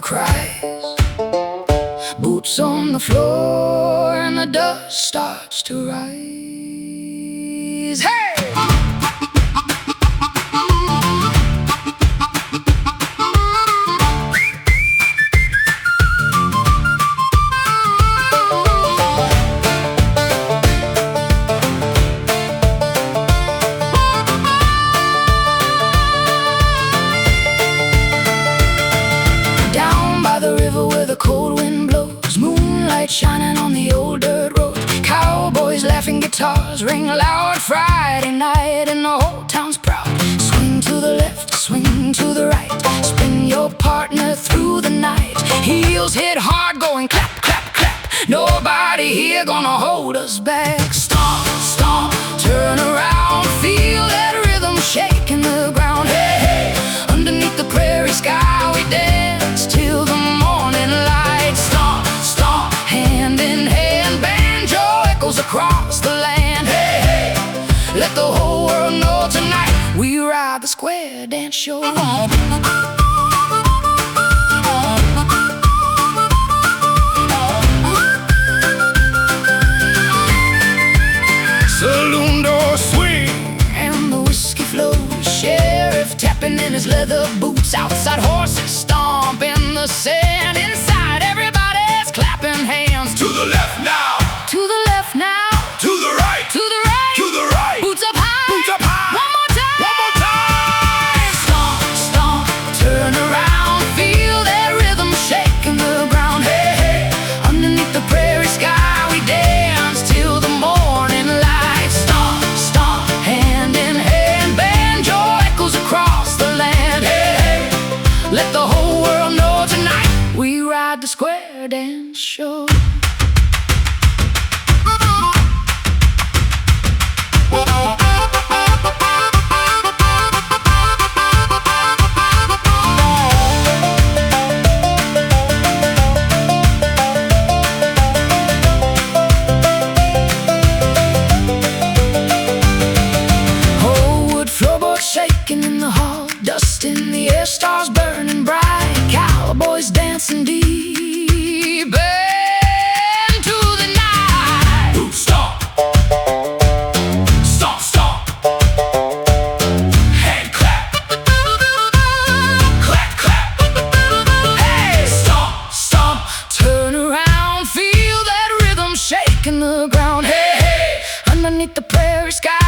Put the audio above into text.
cries. Boots on the floor and the dust starts to rise. Hey! Cold wind blows, moonlight shining on the old dirt road. Cowboys laughing, guitars ring loud. Friday night and the whole town's proud. Swing to the left, swing to the right. Spin your partner through the night. Heels hit hard, going clap, clap, clap. Nobody here gonna hold us back. Stomp, stomp, turn around. Feel that rhythm shaking the ground. Hey, hey, underneath the prairie sky we dance till the morning light. Stomp, stomp, hand in hand, banjo echoes across the land. Hey, hey, let the whole world know tonight we ride the square dance show. Saloon door swing and the whiskey flows. Sheriff tapping in his leather boots. Outside horses stomp in the sand. Inside everybody's clapping hands. To the left now, To the left now, to the right, to the right, to the right. boots up high, Boots up high. one more time, One more time. Stomp, stomp, turn around. Feel that rhythm shaking the ground. Hey, hey, underneath the prairie sky we dance till the morning light. Stomp, stomp, hand in hand, banjo echoes across the land. Hey, hey, let the whole world know tonight we ride the square dance show. Shaking in the hall, dust in the air, stars burning bright. Cowboys dancing deep into the night. Boot stomp, stomp, stomp. Hand clap, clap, clap. Hey, Stomp, stomp. turn around, feel that rhythm shaking the ground. Hey, hey, underneath the prairie sky